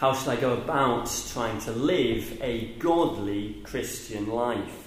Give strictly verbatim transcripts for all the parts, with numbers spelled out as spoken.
how should I go about trying to live a godly Christian life?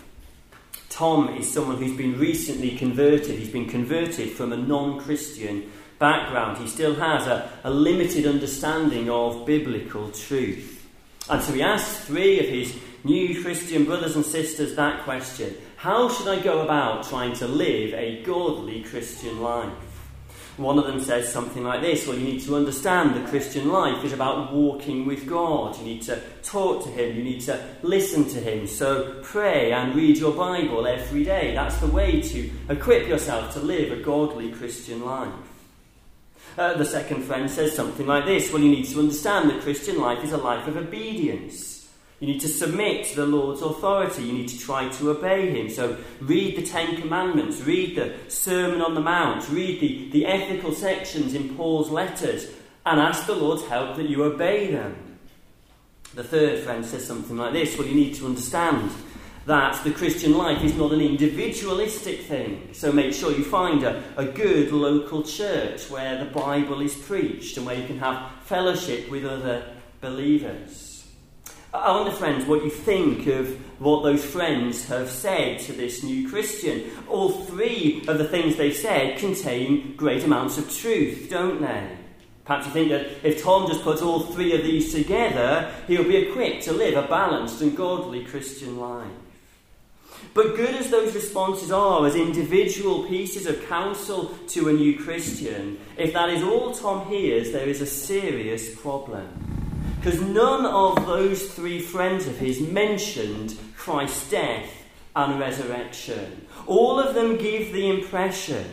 Tom is someone who's been recently converted. He's been converted from a non-Christian background. He still has a, a limited understanding of biblical truth. And so he asks three of his new Christian brothers and sisters that question: how should I go about trying to live a godly Christian life? One of them says something like this: well, you need to understand the Christian life is about walking with God. You need to talk to him. You need to listen to him. So pray and read your Bible every day. That's the way to equip yourself to live a godly Christian life. Uh, the second friend says something like this: well, you need to understand the Christian life is a life of obedience. You need to submit to the Lord's authority. You need to try to obey him. So read the Ten Commandments, read the Sermon on the Mount, read the, the ethical sections in Paul's letters, and ask the Lord's help that you obey them. The third friend says something like this: well, you need to understand that the Christian life is not an individualistic thing. So make sure you find a, a good local church where the Bible is preached and where you can have fellowship with other believers. I wonder, friends, what you think of what those friends have said to this new Christian. All three of the things they've said contain great amounts of truth, don't they? Perhaps you think that if Tom just puts all three of these together, he'll be equipped to live a balanced and godly Christian life. But good as those responses are as individual pieces of counsel to a new Christian, if that is all Tom hears, there is a serious problem. Because none of those three friends of his mentioned Christ's death and resurrection. All of them give the impression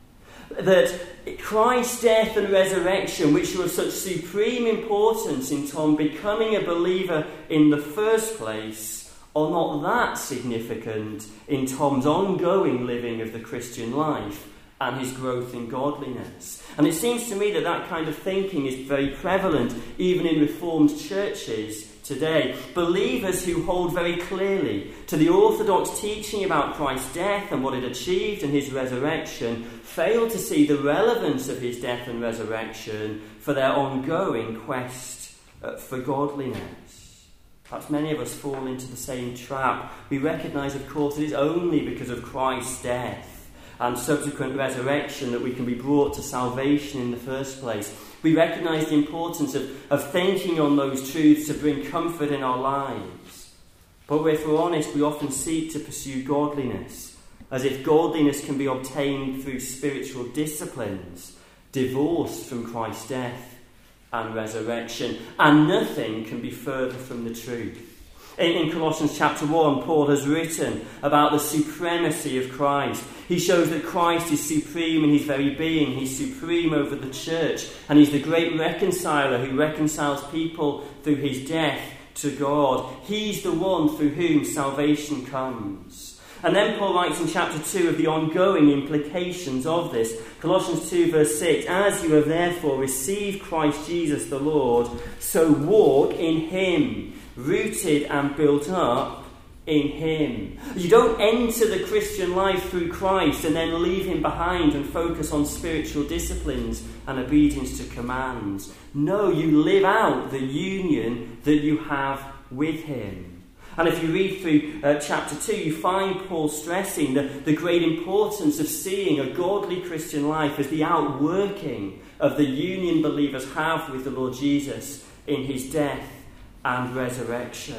that Christ's death and resurrection, which were of such supreme importance in Tom becoming a believer in the first place, are not that significant in Tom's ongoing living of the Christian life and his growth in godliness. And it seems to me that that kind of thinking is very prevalent even in Reformed churches today. Believers who hold very clearly to the orthodox teaching about Christ's death and what it achieved and his resurrection fail to see the relevance of his death and resurrection for their ongoing quest uh, for godliness. Perhaps many of us fall into the same trap. We recognise, of course, it is only because of Christ's death and subsequent resurrection that we can be brought to salvation in the first place. We recognise the importance of, of thinking on those truths to bring comfort in our lives. But if we're honest, we often seek to pursue godliness as if godliness can be obtained through spiritual disciplines, divorced from Christ's death and resurrection. And nothing can be further from the truth. In Colossians chapter one, Paul has written about the supremacy of Christ. He shows that Christ is supreme in his very being. He's supreme over the church. And he's the great reconciler who reconciles people through his death to God. He's the one through whom salvation comes. And then Paul writes in chapter two of the ongoing implications of this. Colossians two verse six, as you have therefore received Christ Jesus the Lord, so walk in him, rooted and built up in him. You don't enter the Christian life through Christ and then leave him behind and focus on spiritual disciplines and obedience to commands. No, you live out the union that you have with him. And if you read through uh, chapter two, you find Paul stressing the, the great importance of seeing a godly Christian life as the outworking of the union believers have with the Lord Jesus in his death and resurrection.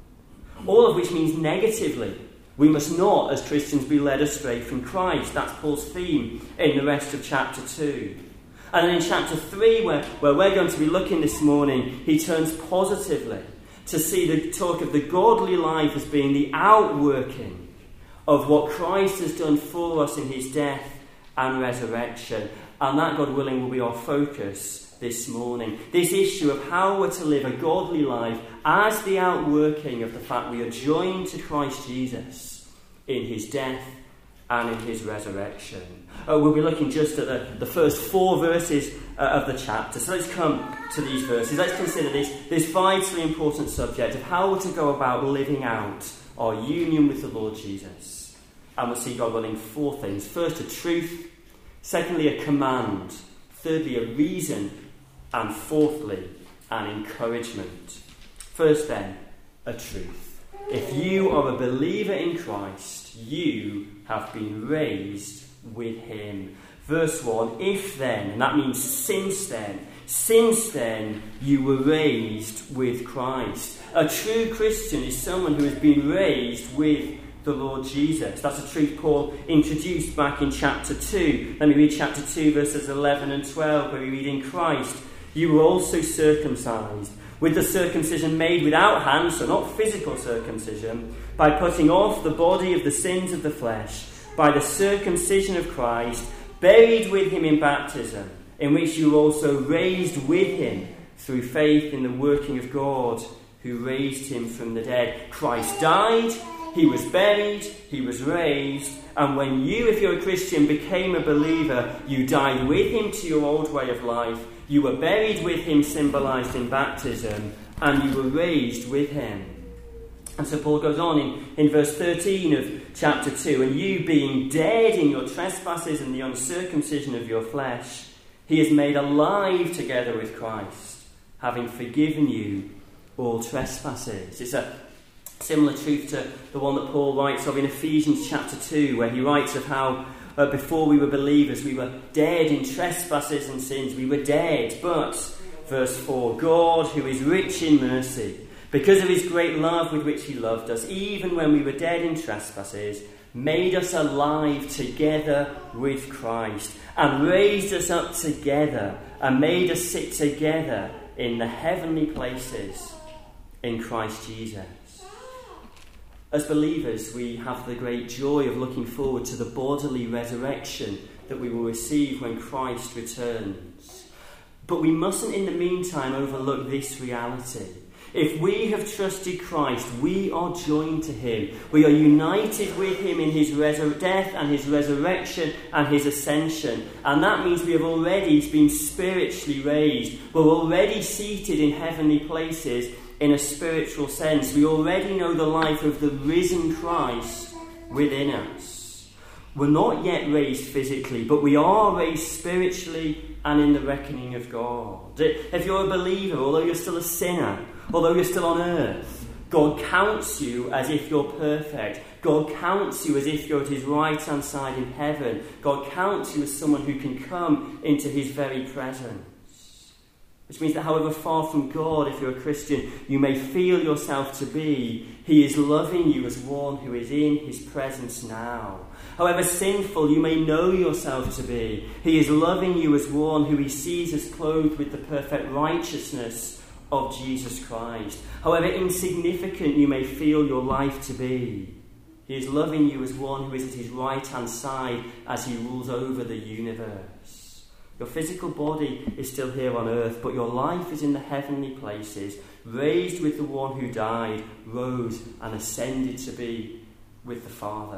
All of which means negatively, we must not, as Christians, be led astray from Christ. That's Paul's theme in the rest of chapter two. And then in chapter three, where, where we're going to be looking this morning, he turns positively to see the talk of the godly life as being the outworking of what Christ has done for us in his death and resurrection. And that, God willing, will be our focus this morning. This issue of how we're to live a godly life as the outworking of the fact we are joined to Christ Jesus in his death and in his resurrection. Uh, we'll be looking just at the, the first four verses uh, of the chapter. So let's come to these verses. Let's consider this, this vitally important subject of how we're to go about living out our union with the Lord Jesus. And we'll see, God willing, four things. First, a truth. Secondly, a command. Thirdly, a reason. And fourthly, and encouragement. First then, a truth. If you are a believer in Christ, you have been raised with him. Verse one, if then, and that means since then, since then you were raised with Christ. A true Christian is someone who has been raised with the Lord Jesus. That's a truth Paul introduced back in chapter two. Let me read chapter two, verses eleven and twelve, where we read, in Christ you were also circumcised, with the circumcision made without hands, so not physical circumcision, by putting off the body of the sins of the flesh, by the circumcision of Christ, buried with him in baptism, in which you were also raised with him through faith in the working of God, who raised him from the dead. Christ died, he was buried, he was raised, and when you, if you're a Christian, became a believer, you died with him to your old way of life, you were buried with him, symbolised in baptism, and you were raised with him. And so Paul goes on in, in verse thirteen of chapter two, and you being dead in your trespasses and the uncircumcision of your flesh, he is made alive together with Christ, having forgiven you all trespasses. It's a similar truth to the one that Paul writes of in Ephesians chapter two, where he writes of how uh, before we were believers, we were dead in trespasses and sins. We were dead, but, verse four, God, who is rich in mercy, because of his great love with which he loved us, even when we were dead in trespasses, made us alive together with Christ, and raised us up together, and made us sit together in the heavenly places in Christ Jesus. As believers, we have the great joy of looking forward to the bodily resurrection that we will receive when Christ returns. But we mustn't in the meantime overlook this reality. If we have trusted Christ, we are joined to him. We are united with him in his resur- death and his resurrection and his ascension. And that means we have already been spiritually raised. We're already seated in heavenly places in a spiritual sense. We already know the life of the risen Christ within us. We're not yet raised physically, but we are raised spiritually and in the reckoning of God. If you're a believer, although you're still a sinner, although you're still on earth, God counts you as if you're perfect. God counts you as if you're at his right-hand side in heaven. God counts you as someone who can come into his very presence. Which means that however far from God, if you're a Christian, you may feel yourself to be, he is loving you as one who is in his presence now. However sinful you may know yourself to be, he is loving you as one who he sees as clothed with the perfect righteousness of Jesus Christ. However insignificant you may feel your life to be, he is loving you as one who is at his right-hand side as he rules over the universe. Your physical body is still here on earth, but your life is in the heavenly places, raised with the one who died, rose and ascended to be with the Father.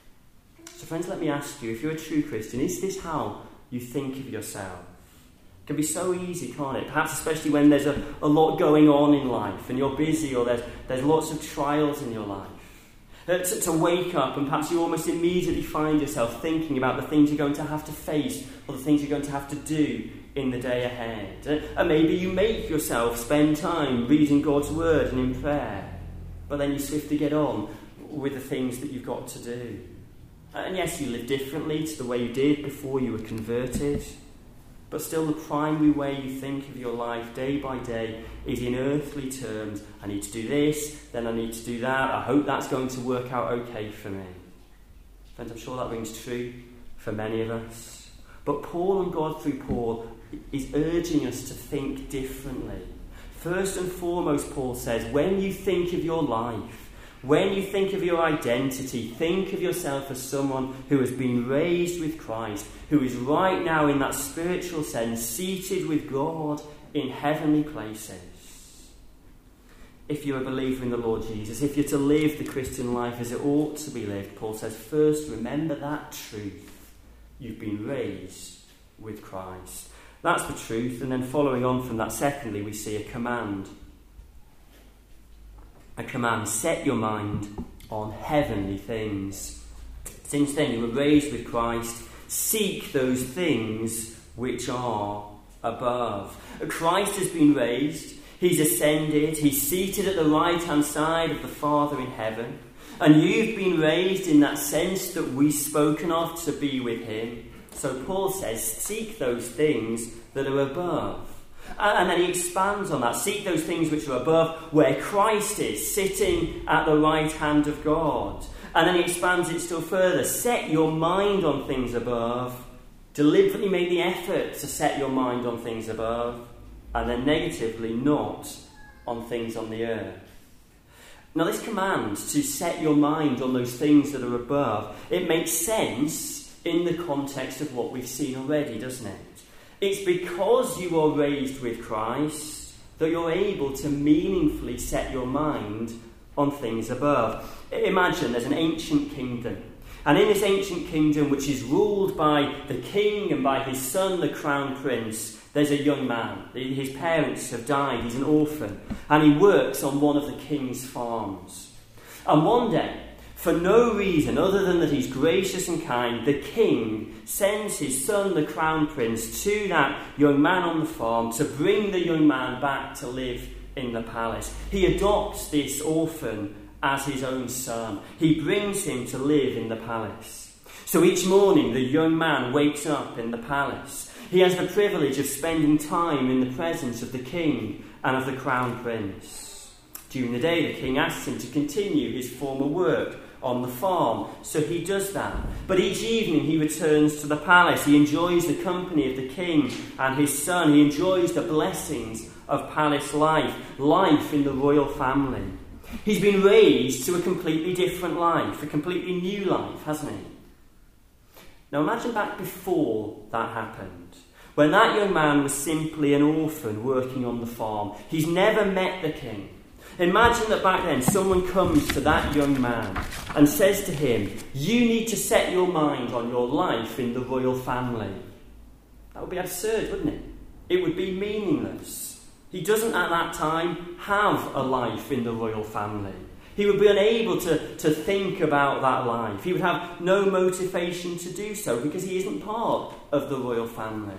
So friends, let me ask you, if you're a true Christian, is this how you think of yourself? It can be so easy, can't it? Perhaps especially when there's a, a lot going on in life and you're busy, or there's, there's lots of trials in your life. To, to wake up and perhaps you almost immediately find yourself thinking about the things you're going to have to face or the things you're going to have to do in the day ahead. And maybe you make yourself spend time reading God's word and in prayer, but then you swiftly get on with the things that you've got to do. And yes, you live differently to the way you did before you were converted, but still the primary way you think of your life day by day is in earthly terms. I need to do this, then I need to do that. I hope that's going to work out okay for me. Friends, I'm sure that rings true for many of us. But Paul and God through Paul is urging us to think differently. First and foremost, Paul says, when you think of your life, when you think of your identity, think of yourself as someone who has been raised with Christ, who is right now in that spiritual sense seated with God in heavenly places. If you're a believer in the Lord Jesus, if you're to live the Christian life as it ought to be lived, Paul says, first remember that truth. You've been raised with Christ. That's the truth. And then following on from that, secondly, we see a command. A command, set your mind on heavenly things. Since then you were raised with Christ, seek those things which are above. Christ has been raised. He's ascended. He's seated at the right-hand side of the Father in heaven. And you've been raised in that sense that we've spoken of, to be with him. So Paul says, seek those things that are above. And then he expands on that. Seek those things which are above, where Christ is, sitting at the right hand of God. And then he expands it still further. Set your mind on things above. Deliberately make the effort to set your mind on things above. And then negatively, not on things on the earth. Now, this command to set your mind on those things that are above, it makes sense in the context of what we've seen already, doesn't it? It's because you are raised with Christ that you're able to meaningfully set your mind on things above. Imagine there's an ancient kingdom. And in this ancient kingdom, which is ruled by the king and by his son, the crown prince, there's a young man. His parents have died. He's an orphan. And he works on one of the king's farms. And one day, for no reason other than that he's gracious and kind, the king sends his son, the crown prince, to that young man on the farm to bring the young man back to live in the palace. He adopts this orphan as his own son. He brings him to live in the palace. So each morning the young man wakes up in the palace. He has the privilege of spending time in the presence of the king and of the crown prince. During the day, the king asks him to continue his former work on the farm, so he does that. But each evening he returns to the palace. He enjoys the company of the king and his son. He enjoys the blessings of palace life, life in the royal family. He's been raised to a completely different life, a completely new life, hasn't he? Now imagine back before that happened, when that young man was simply an orphan working on the farm. He's never met the king. Imagine that back then someone comes to that young man and says to him, you need to set your mind on your life in the royal family. That would be absurd, wouldn't it? It would be meaningless. He doesn't at that time have a life in the royal family. He would be unable to, to think about that life. He would have no motivation to do so because he isn't part of the royal family.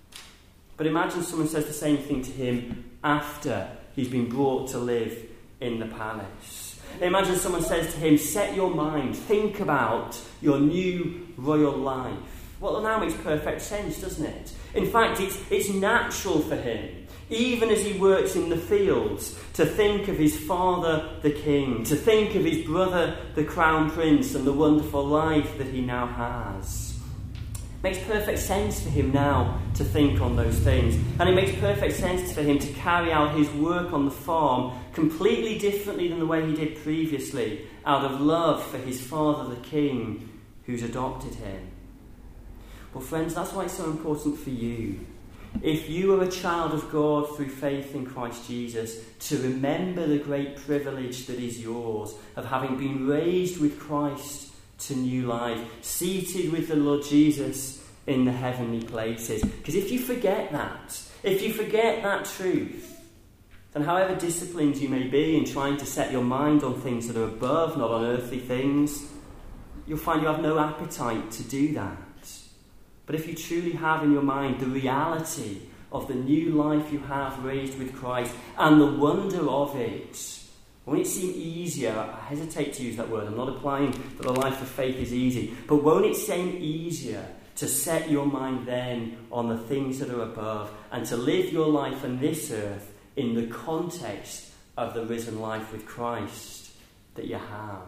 But imagine someone says the same thing to him after he's been brought to live in the palace. Imagine someone says to him, set your mind, think about your new royal life. Well, now makes perfect sense, doesn't it? In fact, it's, it's natural for him, even as he works in the fields, to think of his father, the king, to think of his brother, the crown prince, and the wonderful life that he now has. It makes perfect sense for him now to think on those things. And it makes perfect sense for him to carry out his work on the farm completely differently than the way he did previously, out of love for his father, the king, who's adopted him. Well, friends, that's why it's so important for you, if you are a child of God through faith in Christ Jesus, to remember the great privilege that is yours of having been raised with Christ to new life, seated with the Lord Jesus in the heavenly places. Because if you forget that, if you forget that truth, then however disciplined you may be in trying to set your mind on things that are above, not on earthly things, you'll find you have no appetite to do that. But if you truly have in your mind the reality of the new life you have raised with Christ and the wonder of it, won't it seem easier? I hesitate to use that word. I'm not implying that the life of faith is easy. But won't it seem easier to set your mind then on the things that are above and to live your life on this earth in the context of the risen life with Christ that you have?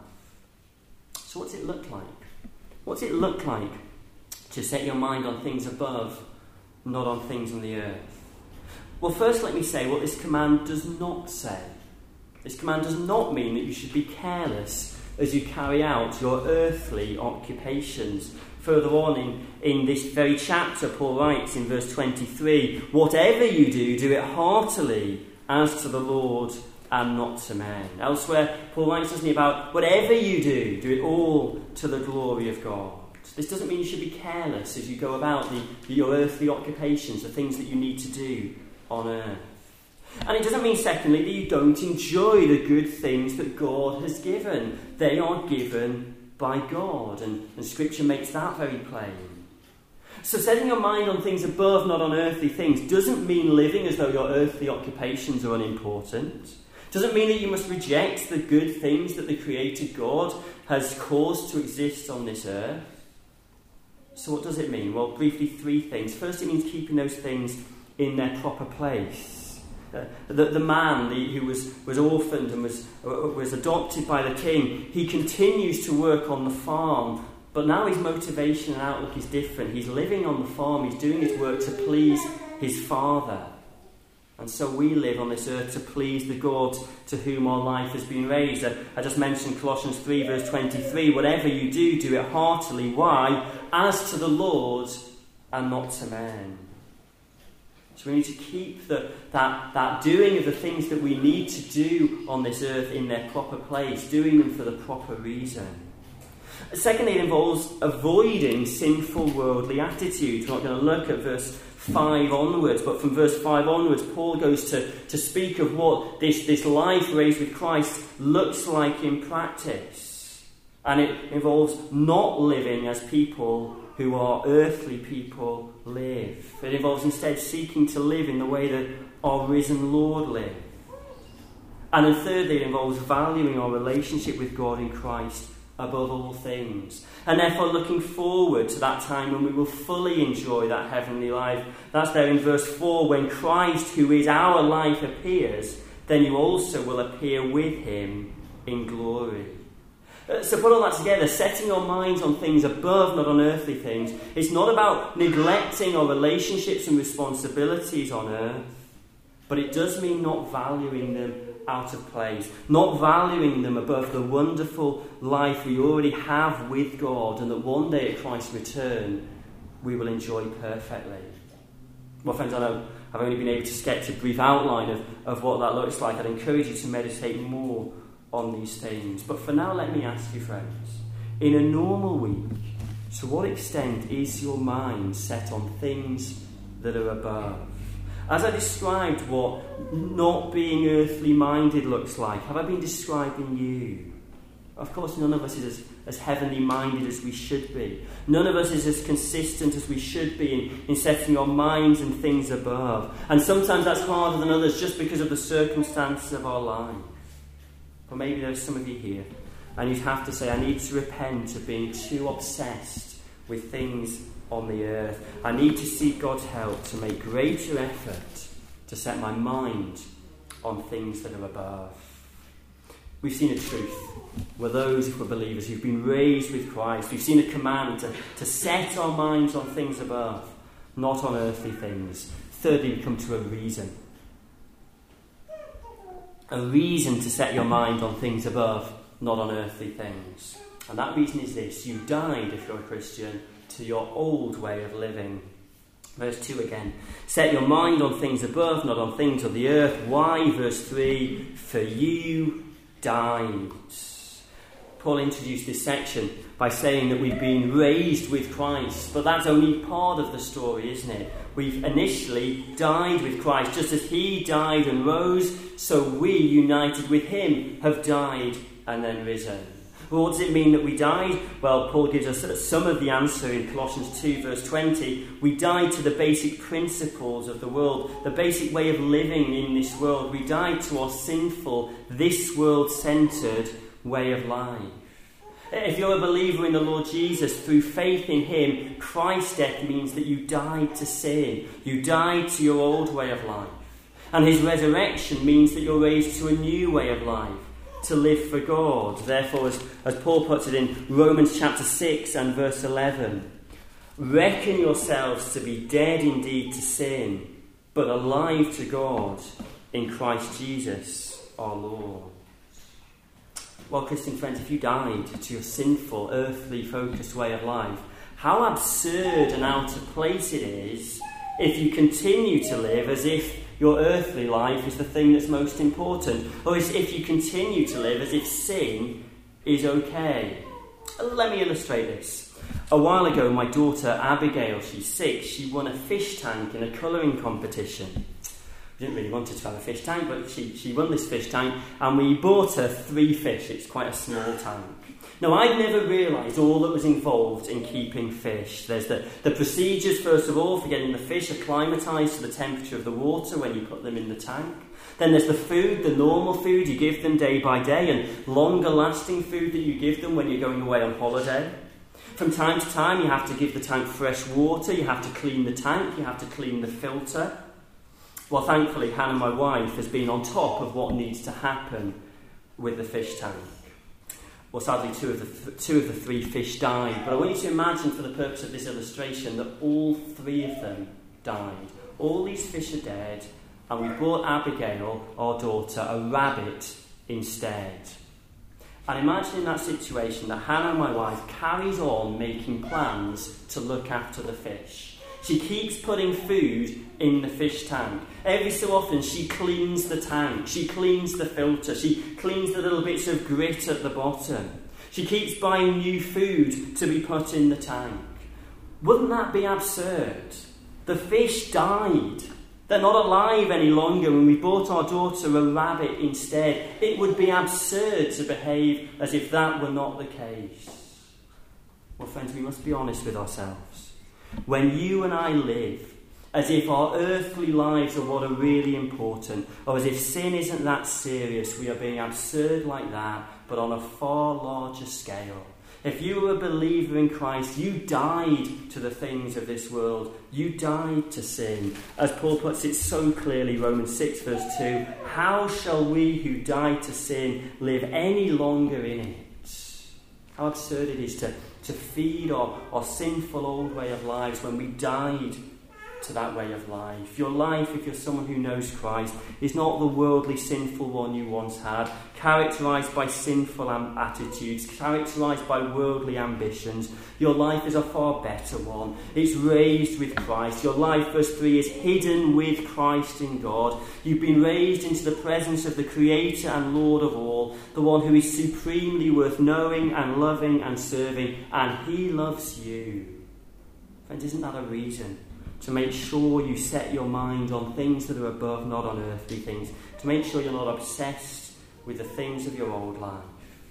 So what's it look like? What's it look like to set your mind on things above, not on things on the earth? Well, first let me say what this command does not say. This command does not mean that you should be careless as you carry out your earthly occupations. Further on in, in this very chapter, Paul writes in verse twenty-three, whatever you do, do it heartily as to the Lord and not to men. Elsewhere, Paul writes, doesn't he, about whatever you do, do it all to the glory of God. This doesn't mean you should be careless as you go about the, the, your earthly occupations, the things that you need to do on earth. And it doesn't mean, secondly, that you don't enjoy the good things that God has given. They are given by God, and, and Scripture makes that very plain. So setting your mind on things above, not on earthly things, doesn't mean living as though your earthly occupations are unimportant. Doesn't mean that you must reject the good things that the Creator God has caused to exist on this earth. So what does it mean? Well, briefly, three things. First, it means keeping those things in their proper place. Uh, the, the man the, who was, was orphaned and was, uh, was adopted by the king, he continues to work on the farm, but now his motivation and outlook is different. He's living on the farm, he's doing his work to please his father. And so we live on this earth to please the God to whom our life has been raised. I, I just mentioned Colossians three verse twenty-three. Whatever you do, do it heartily. Why? As to the Lord and not to men. So we need to keep the, that, that doing of the things that we need to do on this earth in their proper place, doing them for the proper reason. Secondly, it involves avoiding sinful worldly attitudes. We're not going to look at verse five onwards, but from verse five onwards, Paul goes to, to speak of what this, this life raised with Christ looks like in practice. And it involves not living as people who are earthly people live. It involves instead seeking to live in the way that our risen Lord lived. And then thirdly, it involves valuing our relationship with God in Christ above all things. And therefore looking forward to that time when we will fully enjoy that heavenly life. That's there in verse four. When Christ, who is our life, appears, then you also will appear with him in glory. So put all that together, setting our minds on things above, not on earthly things. It's not about neglecting our relationships and responsibilities on earth, but it does mean not valuing them out of place, not valuing them above the wonderful life we already have with God, and that one day at Christ's return we will enjoy perfectly. Well, friends, I know I've only been able to sketch a brief outline of, of what that looks like. I'd encourage you to meditate more on these things. But for now, let me ask you, friends, in a normal week, to what extent is your mind set on things that are above? As I described what not being earthly minded looks like, have I been describing you? Of course, none of us is as, as heavenly minded as we should be. None of us is as consistent as we should be in, in setting our minds and things above. And sometimes that's harder than others just because of the circumstances of our life. But maybe there's some of you here, and you'd have to say, I need to repent of being too obsessed with things on the earth. I need to seek God's help to make greater effort to set my mind on things that are above. We've seen a truth. We're those, if we're believers, who've been raised with Christ. We've seen a command to, to set our minds on things above, not on earthly things. Thirdly, we come to a reason. A reason to set your mind on things above, not on earthly things. And that reason is this: you died, if you're a Christian, to your old way of living. Verse two again. Set your mind on things above, not on things of the earth. Why? Verse three. For you died. Paul introduced this section by saying that we've been raised with Christ. But that's only part of the story, isn't it? We've initially died with Christ. Just as he died and rose, so we, united with him, have died and then risen. Well, what does it mean that we died? Well, Paul gives us some of the answer in Colossians two verse twenty. We died to the basic principles of the world, the basic way of living in this world. We died to our sinful, this world-centred way of life. If you're a believer in the Lord Jesus, through faith in him, Christ's death means that you died to sin. You died to your old way of life. And his resurrection means that you're raised to a new way of life, to live for God. Therefore, as, as Paul puts it in Romans chapter six and verse eleven, reckon yourselves to be dead indeed to sin, but alive to God in Christ Jesus our Lord. Well, Christian friends, if you died to your sinful, earthly focused way of life, how absurd and out of place it is if you continue to live as if your earthly life is the thing that's most important, or as if you continue to live as if sin is okay. Let me illustrate this. A while ago, my daughter Abigail, she's six, she won a fish tank in a colouring competition. We didn't really want her to have a fish tank, but she, she won this fish tank, and we bought her three fish. It's quite a small tank. Now, I'd never realised all that was involved in keeping fish. There's the, the procedures, first of all, for getting the fish acclimatised to the temperature of the water when you put them in the tank. Then there's the food, the normal food you give them day by day, and longer-lasting food that you give them when you're going away on holiday. From time to time, you have to give the tank fresh water, you have to clean the tank, you have to clean the filter. Well, thankfully, Hannah, my wife, has been on top of what needs to happen with the fish tank. Well, sadly, two of the th- two of the three fish died. But I want you to imagine, for the purpose of this illustration, that all three of them died. All these fish are dead, and we brought Abigail, our daughter, a rabbit instead. And imagine in that situation that Hannah, my wife, carries on making plans to look after the fish. She keeps putting food in the fish tank. Every so often she cleans the tank, she cleans the filter, she cleans the little bits of grit at the bottom. She keeps buying new food to be put in the tank. Wouldn't that be absurd? The fish died. They're not alive any longer. When we bought our daughter a rabbit instead, it would be absurd to behave as if that were not the case. Well, friends, we must be honest with ourselves. When you and I live as if our earthly lives are what are really important, or as if sin isn't that serious, we are being absurd like that, but on a far larger scale. If you were a believer in Christ, you died to the things of this world. You died to sin. As Paul puts it so clearly, Romans six verse two, how shall we who died to sin live any longer in it? How absurd it is to, to feed our, our sinful old way of lives when we died to that way of life. Your life, if you're someone who knows Christ, is not the worldly sinful one you once had, characterised by sinful am- attitudes, characterised by worldly ambitions. Your life is a far better one. It's raised with Christ. Your life, verse three, is hidden with Christ in God. You've been raised into the presence of the Creator and Lord of all, the one who is supremely worth knowing and loving and serving, and He loves you. Friends, isn't that a reason to make sure you set your mind on things that are above, not on earthly things, to make sure you're not obsessed with the things of your old life?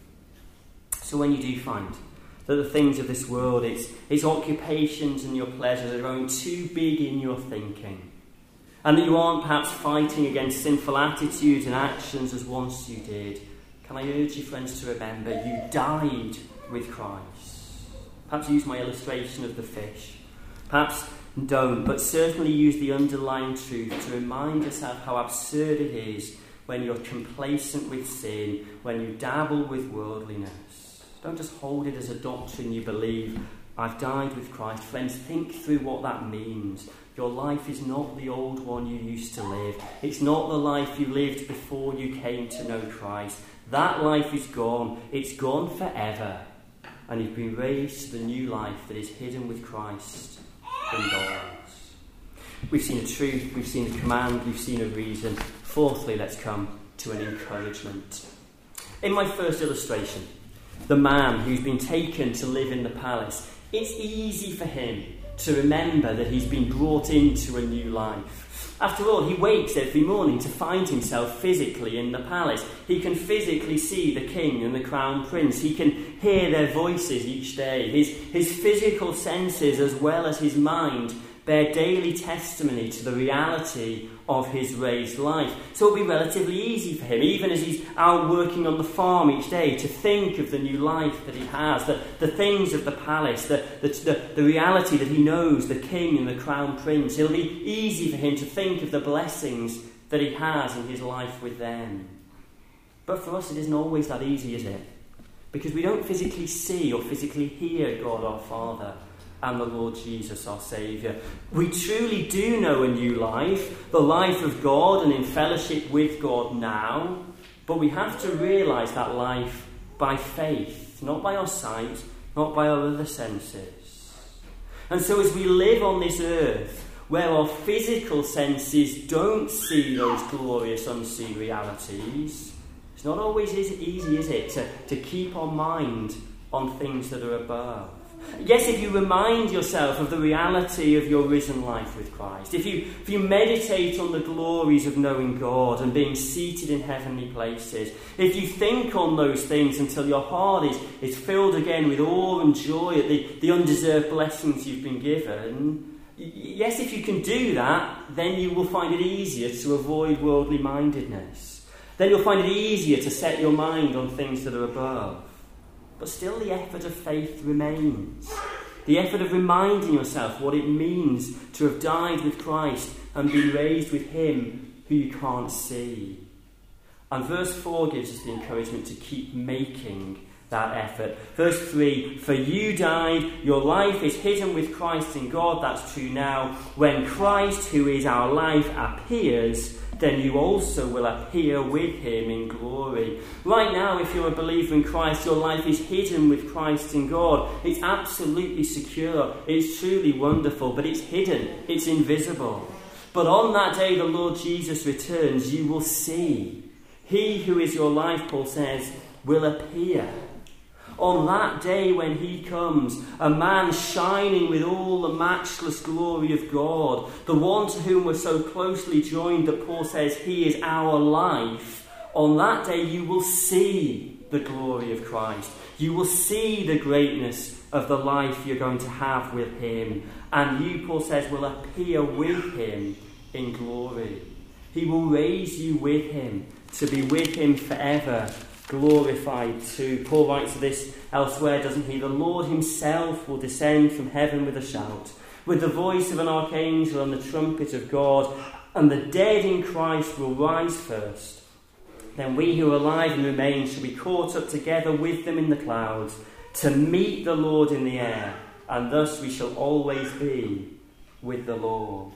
So when you do find that the things of this world, its, its occupations and your pleasures are growing too big in your thinking, and that you aren't perhaps fighting against sinful attitudes and actions as once you did, can I urge you, friends, to remember you died with Christ. Perhaps use my illustration of the fish. Perhaps don't, but certainly use the underlying truth to remind us of how absurd it is when you're complacent with sin, when you dabble with worldliness. Don't just hold it as a doctrine you believe. I've died with Christ. Friends, think through what that means. Your life is not the old one you used to live. It's not the life you lived before you came to know Christ. That life is gone. It's gone forever. And you've been raised to the new life that is hidden with Christ in God. We've seen a truth, we've seen a command, we've seen a reason. Fourthly, let's come to an encouragement. In my first illustration, the man who's been taken to live in the palace, it's easy for him to remember that he's been brought into a new life. After all, he wakes every morning to find himself physically in the palace. He can physically see the king and the crown prince. He can hear their voices each day. His, his physical senses, as well as his mind, bear daily testimony to the reality of his raised life. So it'll be relatively easy for him, even as he's out working on the farm each day, to think of the new life that he has, the, the things of the palace, the, the, the, the reality that he knows, the king and the crown prince. It'll be easy for him to think of the blessings that he has in his life with them. But for us, it isn't always that easy, is it? Because we don't physically see or physically hear God our Father and the Lord Jesus, our Saviour. We truly do know a new life, the life of God and in fellowship with God now, but we have to realise that life by faith, not by our sight, not by our other senses. And so as we live on this earth, where our physical senses don't see those glorious unseen realities, it's not always easy, is it, to, to keep our mind on things that are above. Yes, if you remind yourself of the reality of your risen life with Christ, if you, if you meditate on the glories of knowing God and being seated in heavenly places, if you think on those things until your heart is, is filled again with awe and joy at the, the undeserved blessings you've been given, yes, if you can do that, then you will find it easier to avoid worldly mindedness. Then you'll find it easier to set your mind on things that are above. But still the effort of faith remains. The effort of reminding yourself what it means to have died with Christ and been raised with him who you can't see. And verse four gives us the encouragement to keep making that effort. Verse three, for you died, your life is hidden with Christ in God. That's true now. When Christ, who is our life, appears, then you also will appear with him in glory. Right now, if you're a believer in Christ, your life is hidden with Christ in God. It's absolutely secure. It's truly wonderful, but it's hidden. It's invisible. But on that day the Lord Jesus returns, you will see. He who is your life, Paul says, will appear. On that day when he comes, a man shining with all the matchless glory of God, the one to whom we're so closely joined that Paul says he is our life, on that day you will see the glory of Christ. You will see the greatness of the life you're going to have with him. And you, Paul says, will appear with him in glory. He will raise you with him to be with him forever, glorified too. Paul writes this elsewhere, doesn't he? The Lord himself will descend from heaven with a shout, with the voice of an archangel and the trumpet of God, and the dead in Christ will rise first. Then we who are alive and remain shall be caught up together with them in the clouds to meet the Lord in the air, and thus we shall always be with the Lord.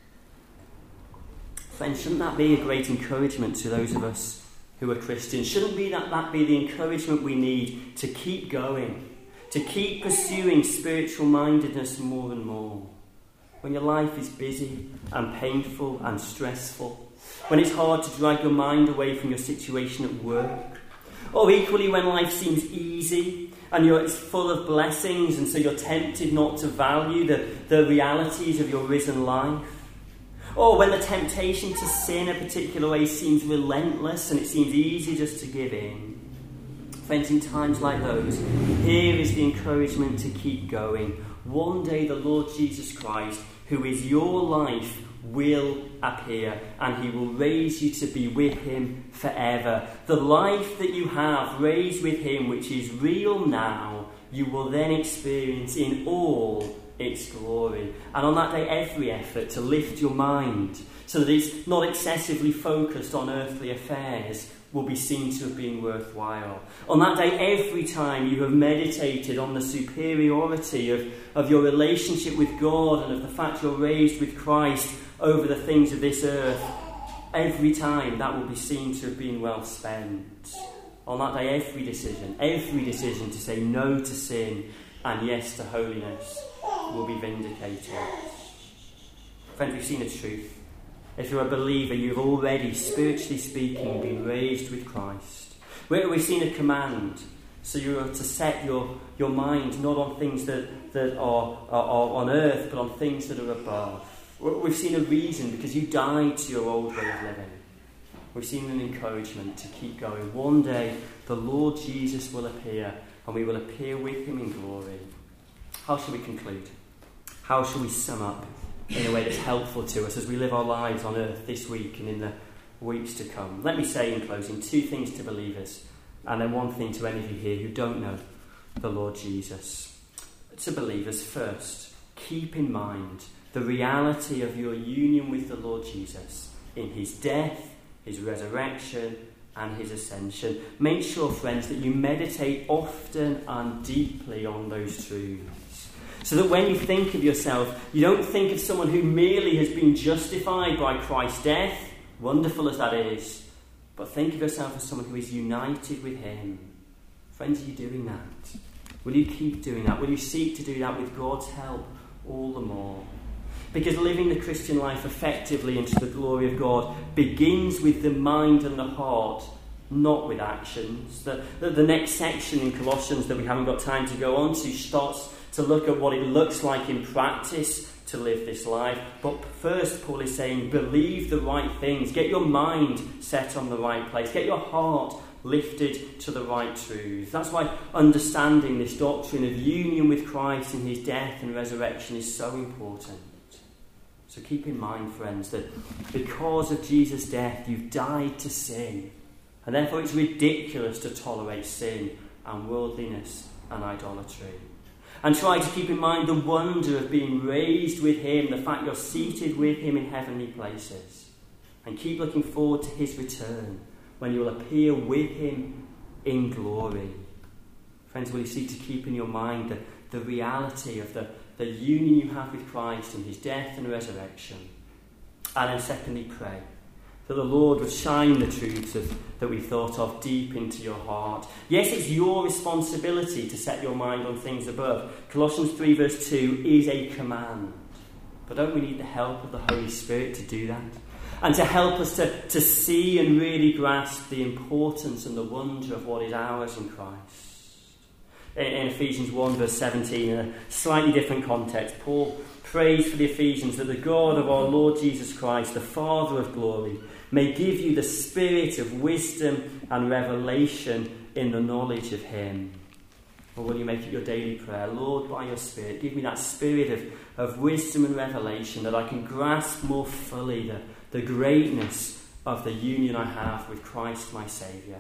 Friends, shouldn't that be a great encouragement to those of us who are Christians? Shouldn't be that, that be the encouragement we need to keep going, to keep pursuing spiritual mindedness more and more? When your life is busy and painful and stressful, when it's hard to drag your mind away from your situation at work, or equally when life seems easy and you're, it's full of blessings and so you're tempted not to value the, the realities of your risen life, or when the temptation to sin a particular way seems relentless and it seems easy just to give in. Friends, in times like those, here is the encouragement to keep going. One day the Lord Jesus Christ, who is your life, will appear and he will raise you to be with him forever. The life that you have raised with him, which is real now, you will then experience in all its glory. And on that day, every effort to lift your mind so that it's not excessively focused on earthly affairs will be seen to have been worthwhile. On that day, every time you have meditated on the superiority of, of your relationship with God and of the fact you're raised with Christ over the things of this earth, every time that will be seen to have been well spent. On that day, every decision, every decision to say no to sin and yes to holiness will be vindicated. Friends, we've seen a truth. If you're a believer, you've already, spiritually speaking, been raised with Christ. We've seen a command. So you are to set your, your mind not on things that, that are, are, are on earth, but on things that are above. We've seen a reason, because you died to your old way of living. We've seen an encouragement to keep going. One day, the Lord Jesus will appear, and we will appear with him in glory. How shall we conclude? How shall we sum up in a way that's helpful to us as we live our lives on earth this week and in the weeks to come? Let me say in closing two things to believers, and then one thing to any of you here who don't know the Lord Jesus. To believers, first, keep in mind the reality of your union with the Lord Jesus in his death, his resurrection, and his ascension. Make sure, friends, that you meditate often and deeply on those truths, so that when you think of yourself, you don't think of someone who merely has been justified by Christ's death, wonderful as that is, but think of yourself as someone who is united with him. Friends, are you doing that? Will you keep doing that? Will you seek to do that with God's help all the more? Because living the Christian life effectively into the glory of God begins with the mind and the heart not with actions. The, the, the next section in Colossians that we haven't got time to go on to starts to look at what it looks like in practice to live this life. But first, Paul is saying, believe the right things. Get your mind set on the right place. Get your heart lifted to the right truth. That's why understanding this doctrine of union with Christ in his death and resurrection is so important. So keep in mind, friends, that because of Jesus' death, you've died to sin. And therefore it's ridiculous to tolerate sin and worldliness and idolatry. And try to keep in mind the wonder of being raised with him, the fact you're seated with him in heavenly places. And keep looking forward to his return, when you will appear with him in glory. Friends, will you seek to keep in your mind the, the reality of the, the union you have with Christ in his death and resurrection? And then secondly, pray that the Lord would shine the truths of, that we thought of deep into your heart. Yes, it's your responsibility to set your mind on things above. Colossians three verse two is a command. But don't we need the help of the Holy Spirit to do that? And to help us to, to see and really grasp the importance and the wonder of what is ours in Christ. In, in Ephesians one verse seventeen, in a slightly different context, Paul prays for the Ephesians that the God of our Lord Jesus Christ, the Father of glory, may give you the spirit of wisdom and revelation in the knowledge of him. Or will you make it your daily prayer? Lord, by your Spirit, give me that spirit of, of wisdom and revelation, that I can grasp more fully the, the greatness of the union I have with Christ my Saviour.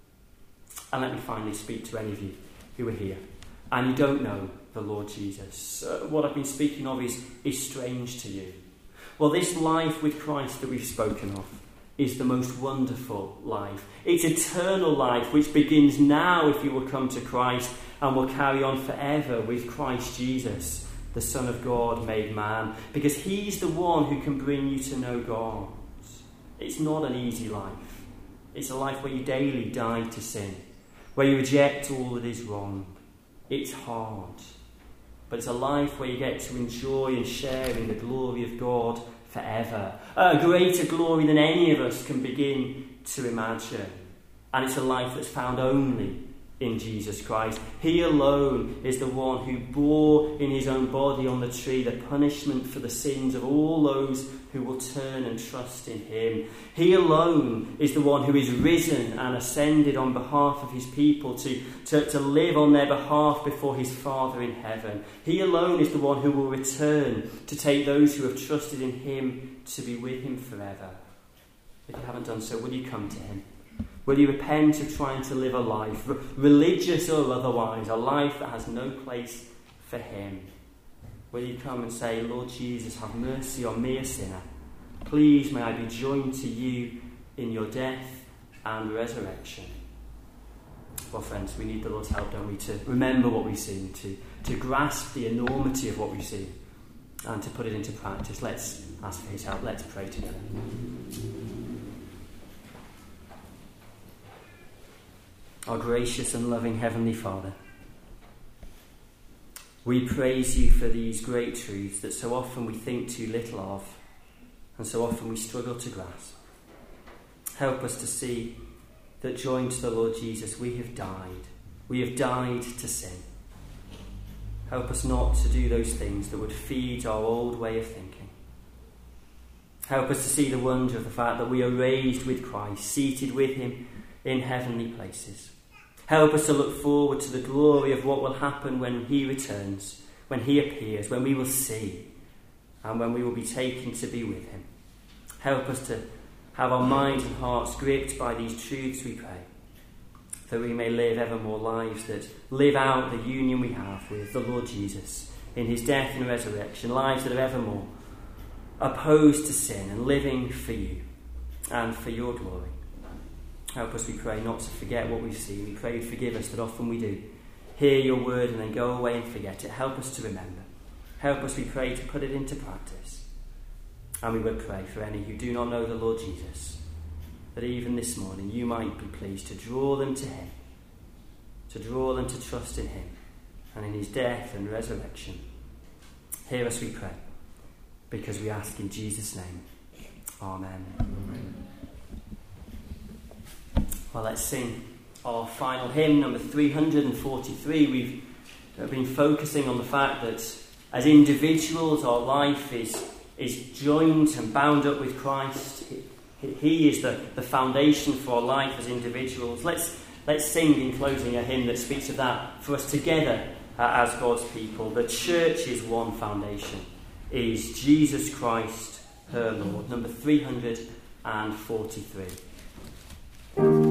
And let me finally speak to any of you who are here and you don't know the Lord Jesus. Uh, what I've been speaking of is, is strange to you. Well, this life with Christ that we've spoken of is the most wonderful life. It's eternal life, which begins now if you will come to Christ, and will carry on forever with Christ Jesus, the Son of God made man, because he's the one who can bring you to know God. It's not an easy life. It's a life where you daily die to sin, where you reject all that is wrong. It's hard, but it's a life where you get to enjoy and share in the glory of God forever. A greater glory than any of us can begin to imagine. And it's a life that's found only in Jesus Christ. He alone is the one who bore in his own body on the tree the punishment for the sins of all those who will turn and trust in him. He alone is the one who is risen and ascended on behalf of his people to, to, to live on their behalf before his Father in heaven. He alone is the one who will return to take those who have trusted in him to be with him forever. If you haven't done so, will you come to him? Will you repent of trying to live a life, religious or otherwise, a life that has no place for him? Will you come and say, Lord Jesus, have mercy on me, a sinner. Please may I be joined to you in your death and resurrection. Well, friends, we need the Lord's help, don't we, to remember what we've seen, to, to grasp the enormity of what we've seen, and to put it into practice. Let's ask for his help. Let's pray together. Our gracious and loving Heavenly Father, we praise you for these great truths that so often we think too little of, and so often we struggle to grasp. Help us to see that joined to the Lord Jesus, we have died. We have died to sin. Help us not to do those things that would feed our old way of thinking. Help us to see the wonder of the fact that we are raised with Christ, seated with him in heavenly places. Help us to look forward to the glory of what will happen when he returns, when he appears, when we will see, and when we will be taken to be with him. Help us to have our minds and hearts gripped by these truths, we pray, that we may live ever more lives that live out the union we have with the Lord Jesus in his death and resurrection, lives that are evermore opposed to sin and living for you and for your glory. Help us, we pray, not to forget what we've seen. We pray you forgive us that often we do hear your word and then go away and forget it. Help us to remember. Help us, we pray, to put it into practice. And we would pray for any who do not know the Lord Jesus, that even this morning you might be pleased to draw them to him, to draw them to trust in him and in his death and resurrection. Hear us, we pray, because we ask in Jesus' name. Amen. Amen. Well, let's sing our final hymn, number three hundred forty-three. We've been focusing on the fact that as individuals, our life is, is joined and bound up with Christ. He, he is the, the foundation for our life as individuals. Let's, let's sing in closing a hymn that speaks of that for us together uh, as God's people. The church's one foundation is Jesus Christ, her Lord. Number three hundred forty-three.